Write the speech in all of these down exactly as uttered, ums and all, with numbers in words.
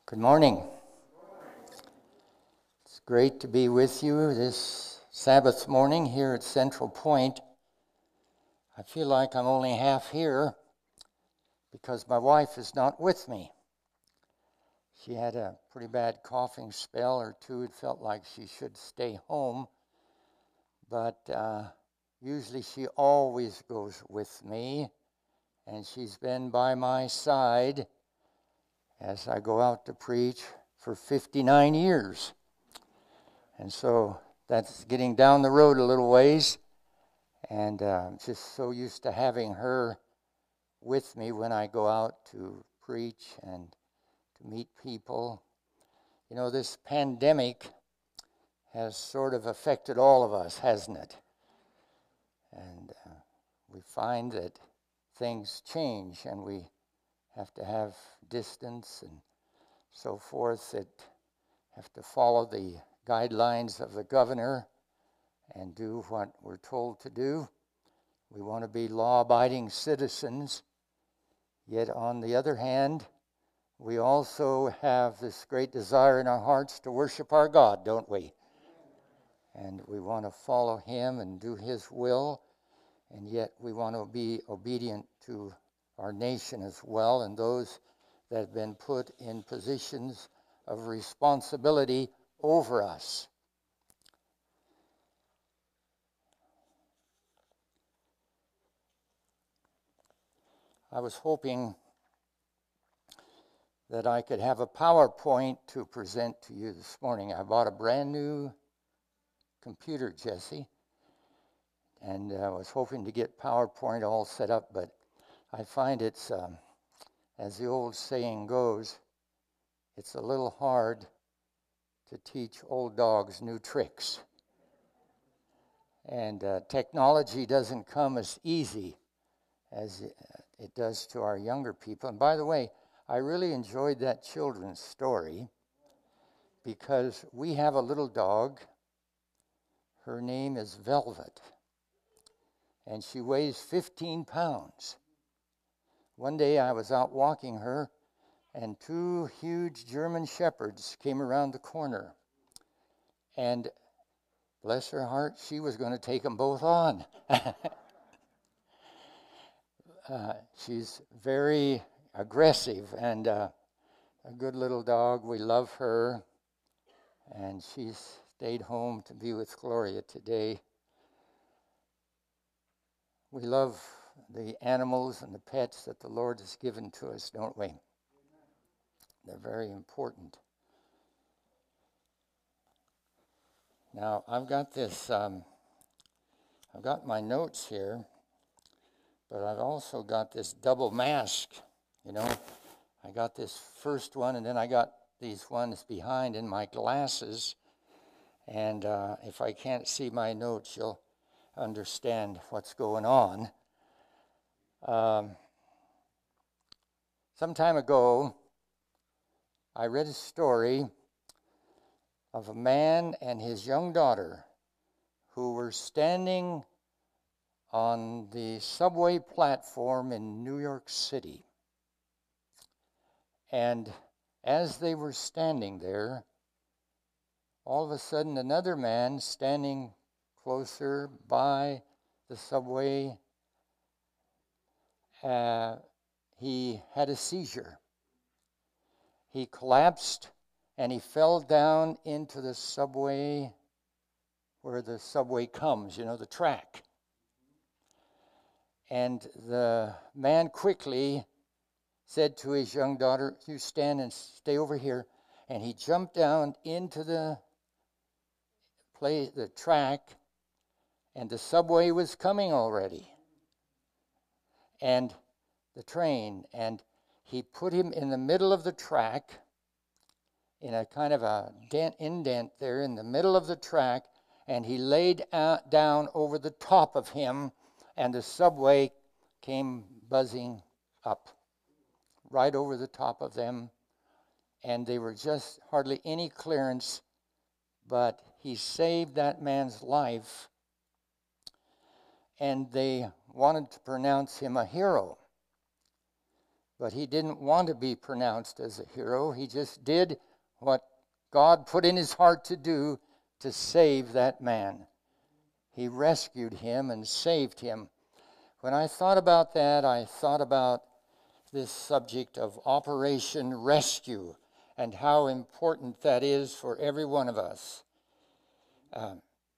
Good morning. It's great to be with you this Sabbath morning here at Central Point. I feel like I'm only half here because my wife is not with me. She had a pretty bad coughing spell or two. It felt like she should stay home, but uh, usually she always goes with me, and she's been by my side as I go out to preach for fifty-nine years. And so that's getting down the road a little ways, and uh, I'm just so used to having her with me when I go out to preach and to meet people. You know, this pandemic has sort of affected all of us, hasn't it? And uh, we find that things change, and we have to have distance and so forth, that have to follow the guidelines of the governor and do what we're told to do. We want to be law-abiding citizens, yet on the other hand, we also have this great desire in our hearts to worship our God, don't we? And we want to follow him and do his will, and yet we want to be obedient to our nation as well, and those that have been put in positions of responsibility over us. I was hoping that I could have a PowerPoint to present to you this morning. I bought a brand new computer, Jesse, and I was hoping to get PowerPoint all set up, but I find it's, um, as the old saying goes, it's a little hard to teach old dogs new tricks. And uh, technology doesn't come as easy as it does to our younger people. And by the way, I really enjoyed that children's story because we have a little dog. Her name is Velvet, and she weighs fifteen pounds. One day I was out walking her, and two huge German shepherds came around the corner. And bless her heart, she was going to take them both on. uh, she's very aggressive and uh, a good little dog. We love her, and she's stayed home to be with Gloria today. We love the animals and the pets that the Lord has given to us, don't we? They're very important. Now, I've got this, um, I've got my notes here, but I've also got this double mask, you know. I got this first one, and then I got these ones behind in my glasses, and uh, if I can't see my notes, you'll understand what's going on. Um, some time ago, I read a story of a man and his young daughter who were standing on the subway platform in New York City. And as they were standing there, all of a sudden another man standing closer by the subway, uh, he had a seizure. He collapsed and he fell down into the subway where the subway comes, you know, the track. And the man quickly said to his young daughter, "You stand and stay over here." And he jumped down into the play, the track, and the subway was coming already. And the train, and he put him in the middle of the track, in a kind of a dent, indent there in the middle of the track, and he laid out, down over the top of him, and the subway came buzzing up right over the top of them, and they were just hardly any clearance, but he saved that man's life, and they wanted to pronounce him a hero. But he didn't want to be pronounced as a hero. He just did what God put in his heart to do to save that man. He rescued him and saved him. When I thought about that, I thought about this subject of Operation Rescue and how important that is for every one of us. Uh,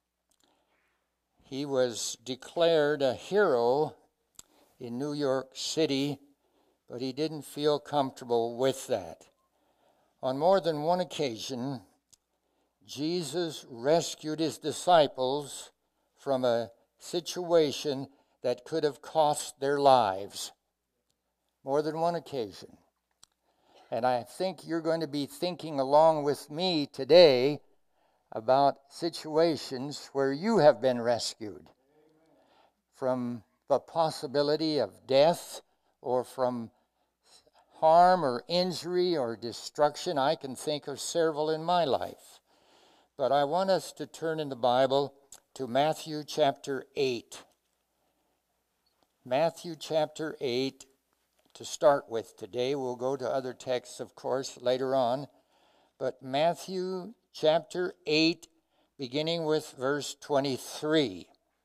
he was declared a hero in New York City, but he didn't feel comfortable with that. On more than one occasion, Jesus rescued his disciples from a situation that could have cost their lives. More than one occasion. And I think you're going to be thinking along with me today about situations where you have been rescued from the possibility of death or from harm or injury or destruction. I can think of several in my life. But I want us to turn in the Bible to Matthew chapter eight. Matthew chapter eight to start with today. We'll go to other texts, of course, later on. But Matthew chapter eight, beginning with verse twenty-three.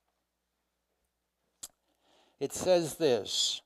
It says this: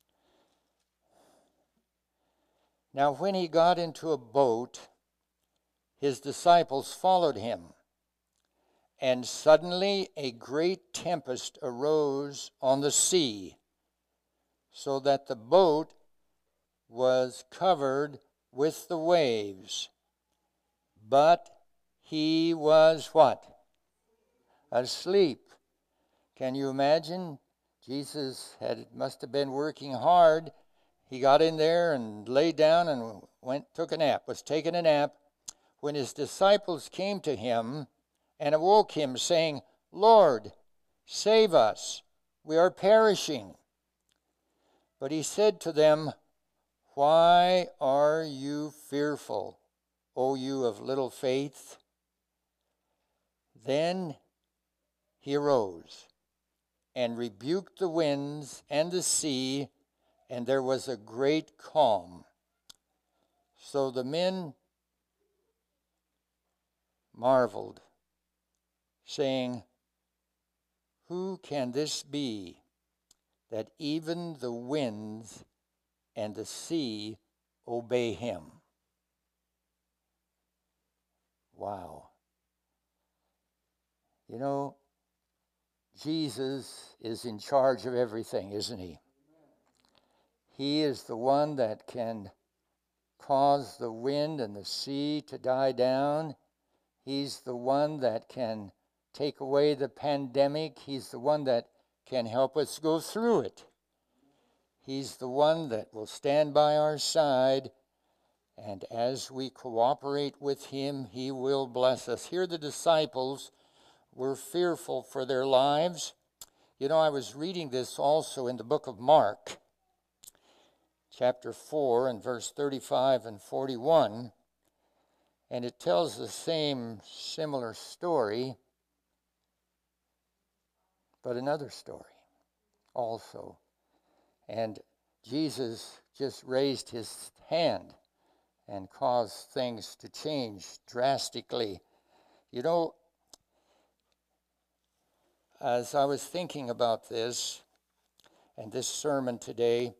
Now when he got into a boat, his disciples followed him. And suddenly a great tempest arose on the sea, so that the boat was covered with the waves. But he was what? Asleep. Can you imagine? Jesus had must have been working hard. He got in there and lay down and went took a nap, was taking a nap, when his disciples came to him and awoke him, saying, Lord, save us, we are perishing. But he said to them, Why are you fearful, O you of little faith? Then he arose and rebuked the winds and the sea, and there was a great calm. So the men marveled, saying, Who can this be, that even the winds and the sea obey him? Wow. You know, Jesus is in charge of everything, isn't he? He is the one that can cause the wind and the sea to die down. He's the one that can take away the pandemic. He's the one that can help us go through it. He's the one that will stand by our side, and as we cooperate with him, he will bless us. Here the disciples were fearful for their lives. You know, I was reading this also in the book of Mark, chapter four, and verse thirty-five and forty-one, and it tells the same similar story, but another story also. And Jesus just raised his hand and caused things to change drastically. You know, as I was thinking about this and this sermon today,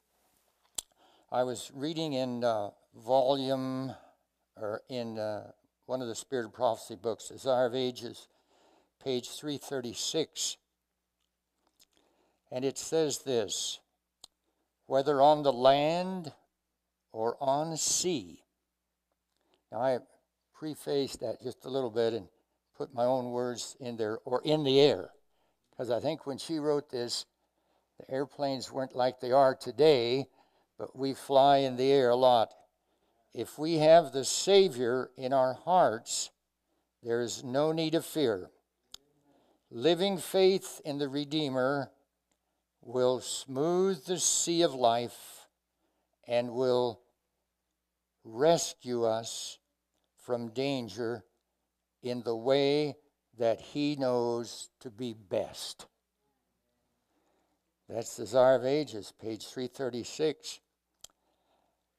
I was reading in uh, volume, or in uh, one of the Spirit of Prophecy books, Desire of Ages, page three thirty-six. And it says this: whether on the land or on sea. Now I prefaced that just a little bit and put my own words in there, or in the air. Because I think when she wrote this, the airplanes weren't like they are today, but we fly in the air a lot. If we have the Savior in our hearts, there is no need of fear. Living faith in the Redeemer will smooth the sea of life and will rescue us from danger in the way that he knows to be best. That's Desire of Ages, page three thirty-six.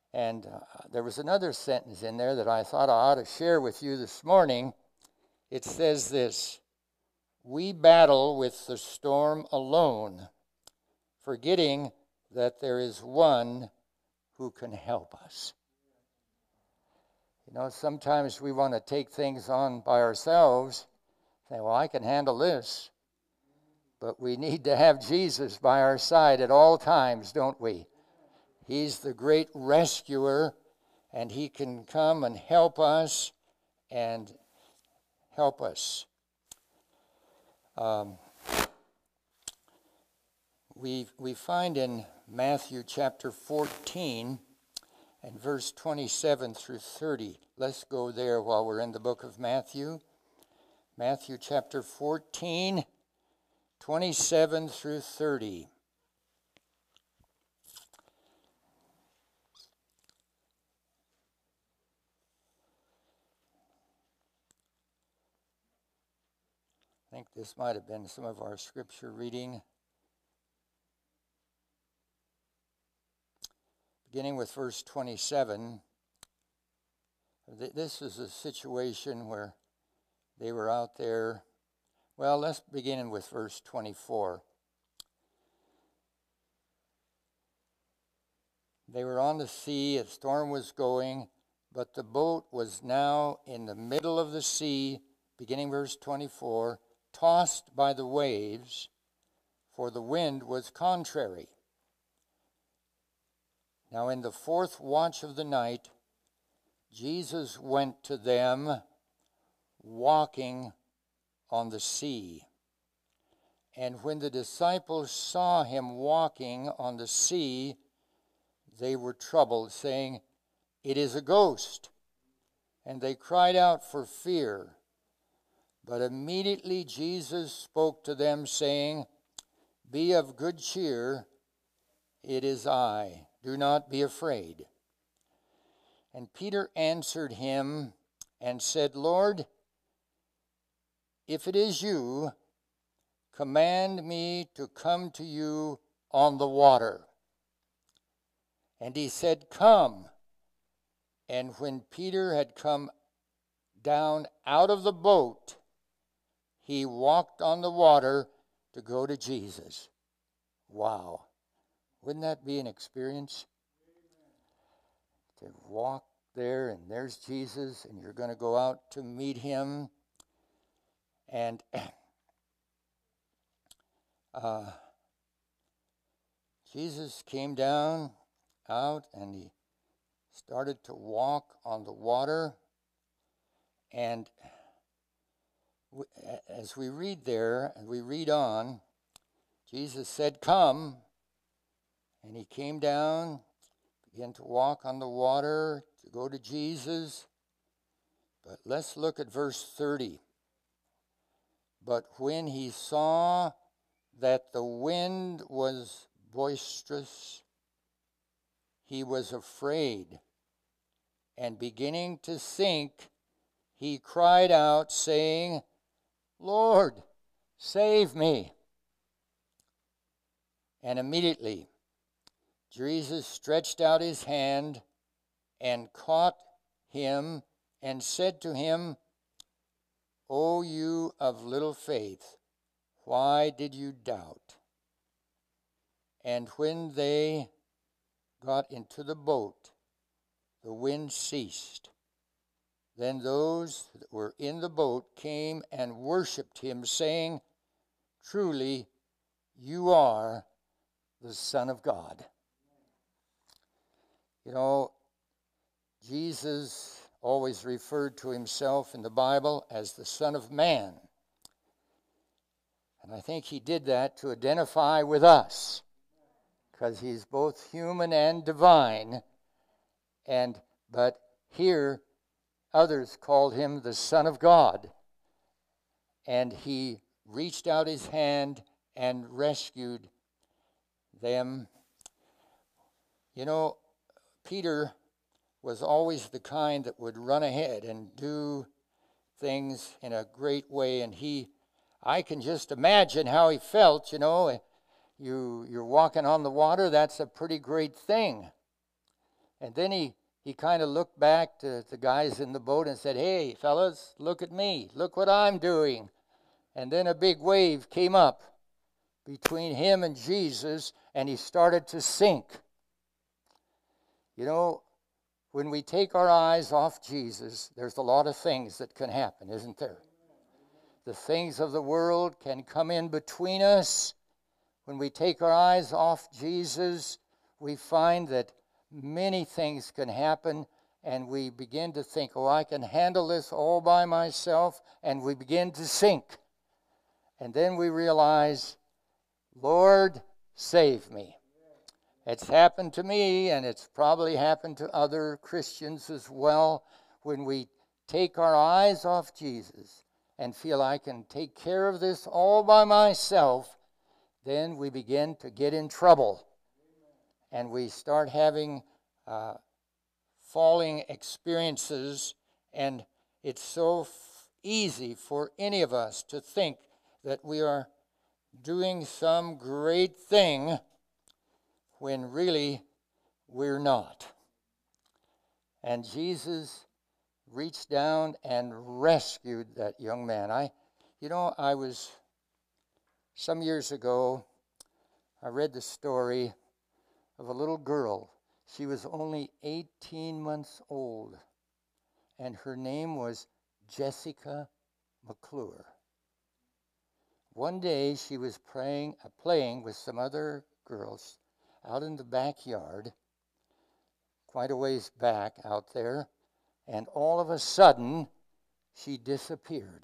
And uh, there was another sentence in there that I thought I ought to share with you this morning. It says this: we battle with the storm alone, forgetting that there is one who can help us. You know, sometimes we want to take things on by ourselves, say, well, I can handle this. But we need to have Jesus by our side at all times, don't we? He's the great rescuer, and he can come and help us and help us. Um, we, we find in Matthew chapter fourteen and verse twenty-seven through thirty. Let's go there while we're in the book of Matthew. Matthew chapter fourteen, twenty-seven through thirty. I think this might have been some of our scripture reading. Beginning with verse twenty-seven, this is a situation where they were out there. Well, let's begin with verse twenty-four. They were on the sea, a storm was going, but the boat was now in the middle of the sea, beginning verse twenty-four, tossed by the waves, for the wind was contrary. Now in the fourth watch of the night, Jesus went to them walking on the sea. And when the disciples saw him walking on the sea, they were troubled, saying, "It is a ghost." And they cried out for fear. But immediately Jesus spoke to them, saying, "Be of good cheer, it is I. Do not be afraid." And Peter answered him and said, "Lord, if it is you, command me to come to you on the water." And he said, "Come." And when Peter had come down out of the boat, he walked on the water to go to Jesus. Wow. Wouldn't that be an experience? To walk there, and there's Jesus, and you're going to go out to meet him. And uh, Jesus came down out, and he started to walk on the water. And as we read there, and we read on, Jesus said, "Come." And he came down, began to walk on the water to go to Jesus. But let's look at verse thirty. But when he saw that the wind was boisterous, he was afraid, and beginning to sink, he cried out, saying, "Lord, save me." And immediately Jesus stretched out his hand and caught him and said to him, "O you of little faith, why did you doubt?" And when they got into the boat, the wind ceased. Then those that were in the boat came and worshipped him, saying, "Truly, you are the Son of God." You know, Jesus always referred to himself in the Bible as the Son of Man. And I think he did that to identify with us, because he's both human and divine. And but here, others called him the Son of God. And he reached out his hand and rescued them. You know, Peter was always the kind that would run ahead and do things in a great way. And he, I can just imagine how he felt, you know. You, you're walking on the water, that's a pretty great thing. And then he, he kind of looked back to the guys in the boat and said, "Hey, fellas, look at me. Look what I'm doing." And then a big wave came up between him and Jesus, and he started to sink. You know, when we take our eyes off Jesus, there's a lot of things that can happen, isn't there? The things of the world can come in between us. When we take our eyes off Jesus, we find that many things can happen, and we begin to think, "Oh, I can handle this all by myself," and we begin to sink. And then we realize, "Lord, save me." It's happened to me, and it's probably happened to other Christians as well. When we take our eyes off Jesus and feel I can take care of this all by myself, then we begin to get in trouble. And we start having uh, falling experiences, and it's so f- easy for any of us to think that we are doing some great thing when really we're not. And Jesus reached down and rescued that young man. I, you know, I was, some years ago, I read the story of a little girl. She was only eighteen months old, and her name was Jessica McClure. One day she was praying, uh, playing with some other girls out in the backyard, quite a ways back out there, and all of a sudden she disappeared.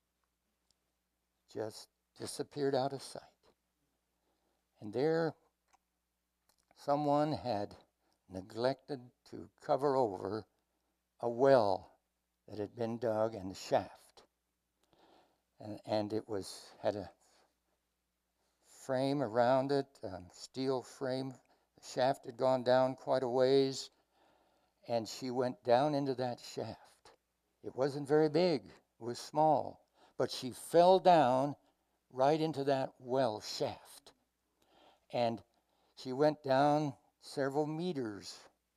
Just disappeared out of sight. And there someone had neglected to cover over a well that had been dug in the shaft. And, and it was had a frame around it, a steel frame. The shaft had gone down quite a ways, and she went down into that shaft. It wasn't very big, it was small, but she fell down right into that well shaft. And she went down several meters,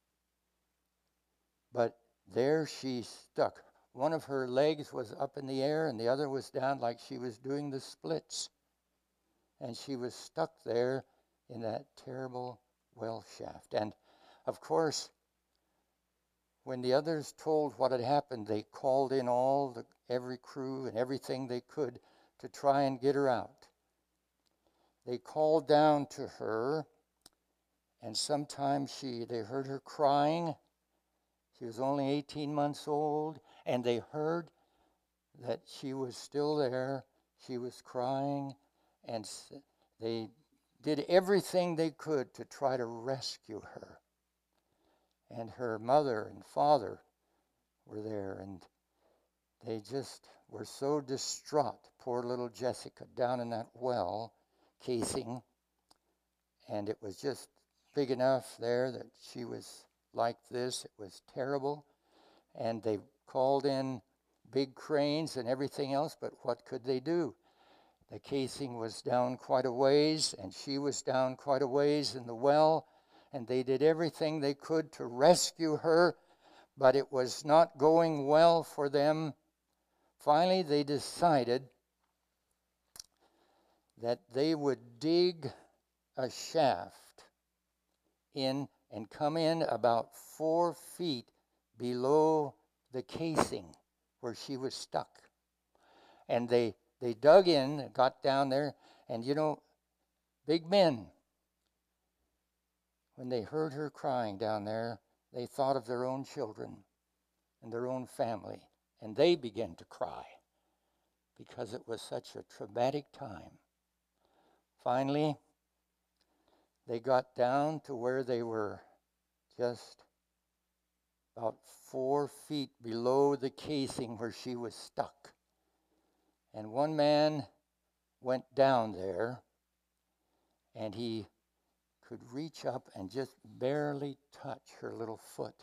but there she stuck. One of her legs was up in the air and the other was down, like she was doing the splits. And she was stuck there in that terrible well shaft. And of course, when the others told what had happened, they called in all the every crew and everything they could to try and get her out. They called down to her, and sometimes she they heard her crying. She was only eighteen months old, and they heard that she was still there. She was crying, and they did everything they could to try to rescue her. And her mother and father were there, and they just were so distraught. Poor little Jessica down in that well casing, and it was just big enough there that she was like this. It was terrible, and they called in big cranes and everything else, but what could they do? The casing was down quite a ways, and she was down quite a ways in the well, and they did everything they could to rescue her, but it was not going well for them. Finally, they decided that they would dig a shaft in and come in about four feet below the casing where she was stuck. And they, they dug in, got down there, and you know, big men, when they heard her crying down there, they thought of their own children and their own family, and they began to cry because it was such a traumatic time. Finally, they got down to where they were just about four feet below the casing where she was stuck. And one man went down there, and he could reach up and just barely touch her little foot.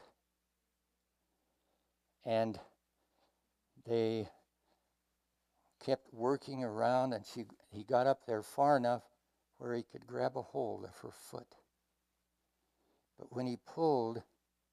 And they kept working around, and she he got up there far enough where he could grab a hold of her foot. But when he pulled,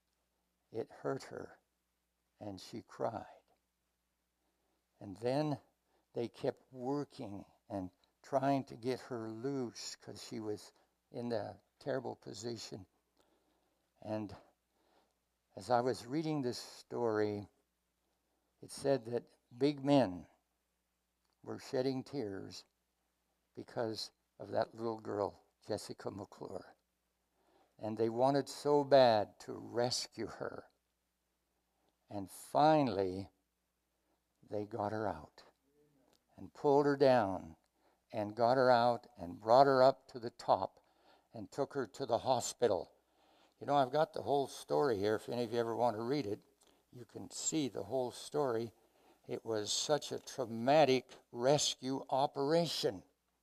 it hurt her, and she cried. And then they kept working and trying to get her loose because she was in a terrible position. And as I was reading this story, it said that big men were shedding tears because of that little girl, Jessica McClure. And they wanted so bad to rescue her. And finally, they got her out and pulled her down and got her out and brought her up to the top and took her to the hospital. You know, I've got the whole story here. If any of you ever want to read it, you can see the whole story. It was such a traumatic rescue operation.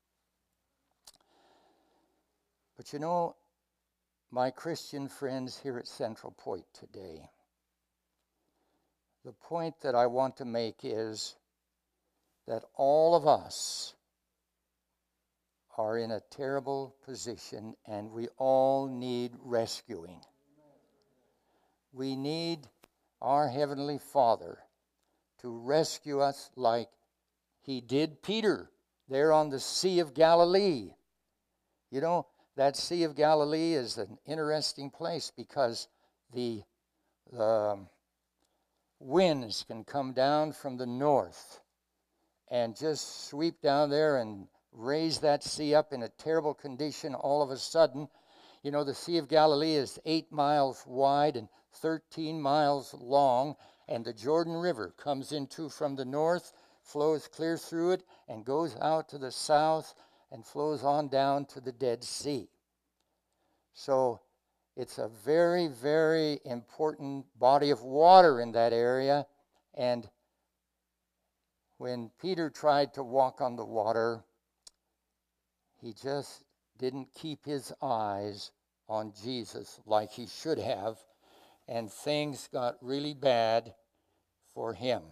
But you know, my Christian friends here at Central Point today, the point that I want to make is that all of us are in a terrible position and we all need rescuing. We need our Heavenly Father to rescue us like He did Peter there on the Sea of Galilee. You know, that Sea of Galilee is an interesting place because the, the winds can come down from the north and just sweep down there and raise that sea up in a terrible condition all of a sudden. You know, the Sea of Galilee is eight miles wide and thirteen miles long, and the Jordan River comes into from the north, flows clear through it, and goes out to the south and flows on down to the Dead Sea. So it's a very, very important body of water in that area. And when Peter tried to walk on the water, he just didn't keep his eyes on Jesus like he should have, and things got really bad for him.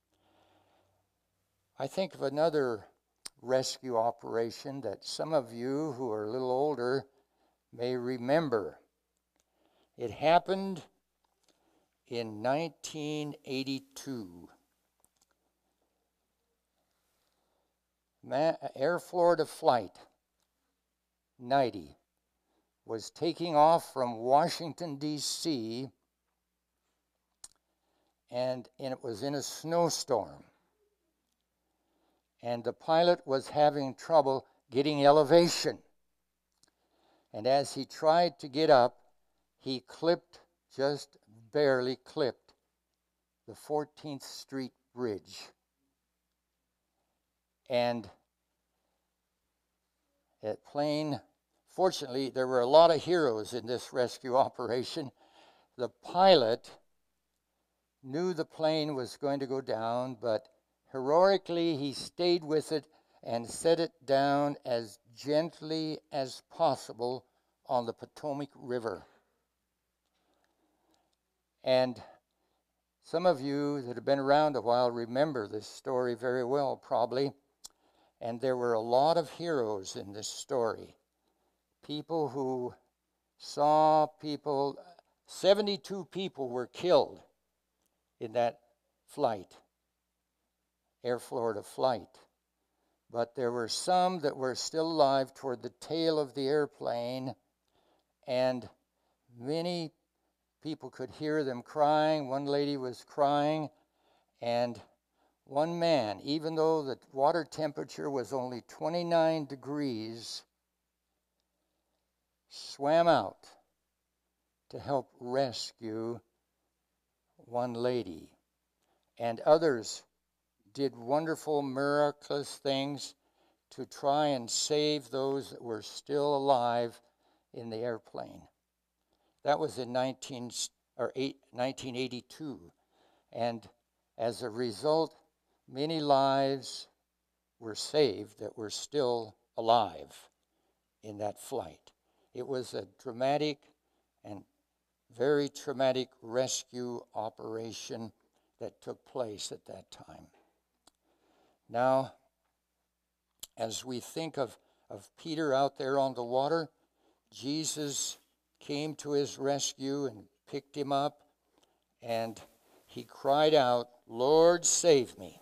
I think of another rescue operation that some of you who are a little older may remember. It happened in nineteen eighty-two. Ma- Air Florida Flight ninety was taking off from Washington, D C, and, and it was in a snowstorm. And the pilot was having trouble getting elevation. And as he tried to get up, he clipped, just barely clipped, the fourteenth Street Bridge. And that plane, fortunately, there were a lot of heroes in this rescue operation. The pilot knew the plane was going to go down, but heroically he stayed with it and set it down as gently as possible on the Potomac River. And some of you that have been around a while remember this story very well, probably. And there were a lot of heroes in this story. People who saw people, seventy-two people were killed in that flight, Air Florida flight. But there were some that were still alive toward the tail of the airplane, and many people could hear them crying. One lady was crying, and one man, even though the water temperature was only twenty-nine degrees, swam out to help rescue one lady. And others did wonderful, miraculous things to try and save those that were still alive in the airplane. That was in nineteen, or eight, nineteen eighty-two. And as a result, many lives were saved that were still alive in that flight. It was a dramatic and very traumatic rescue operation that took place at that time. Now, as we think of, of Peter out there on the water, Jesus came to his rescue and picked him up and he cried out, "Lord, save me."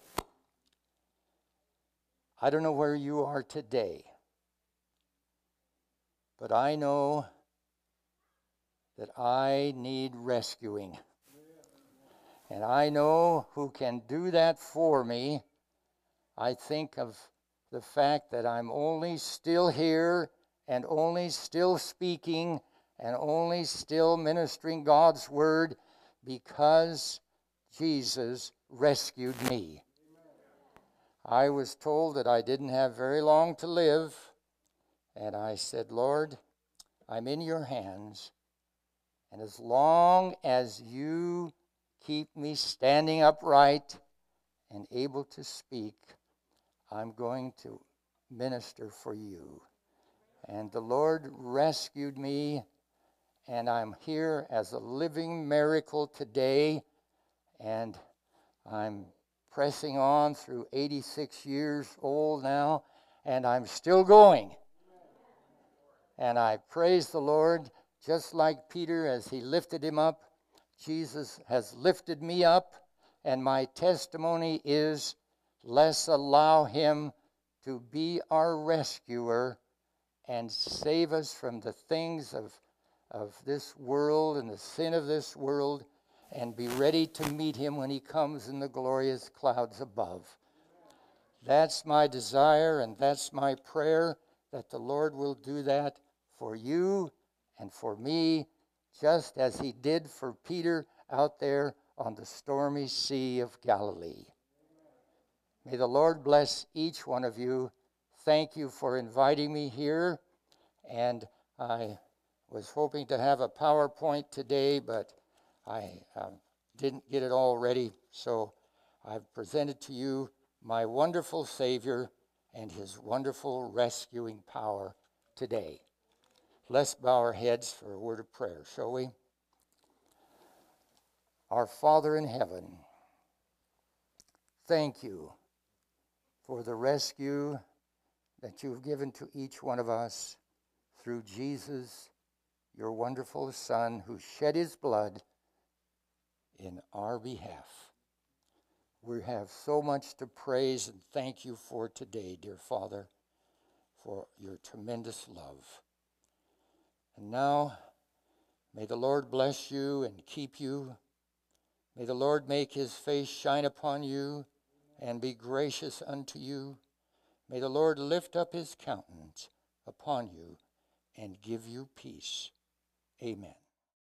I don't know where you are today, but I know that I need rescuing. And I know who can do that for me. I think of the fact that I'm only still here and only still speaking and only still ministering God's word because Jesus rescued me. I was told that I didn't have very long to live, and I said, "Lord, I'm in your hands, and as long as you keep me standing upright and able to speak, I'm going to minister for you." And the Lord rescued me, and I'm here as a living miracle today, and I'm pressing on through eighty-six years old now, and I'm still going. And I praise the Lord, just like Peter, as he lifted him up, Jesus has lifted me up, and my testimony is, let's allow him to be our rescuer and save us from the things of, of this world and the sin of this world, and be ready to meet him when he comes in the glorious clouds above. That's my desire, and that's my prayer, that the Lord will do that for you and for me, just as he did for Peter out there on the stormy Sea of Galilee. May the Lord bless each one of you. Thank you for inviting me here, and I was hoping to have a PowerPoint today, but I um, didn't get it all ready, so I've presented to you my wonderful Savior and his wonderful rescuing power today. Let's bow our heads for a word of prayer, shall we? Our Father in heaven, thank you for the rescue that you've given to each one of us through Jesus, your wonderful Son, who shed his blood in our behalf. We have so much to praise and thank you for today, dear Father, for your tremendous love. And now, may the Lord bless you and keep you. May the Lord make his face shine upon you and be gracious unto you. May the Lord lift up his countenance upon you and give you peace. Amen.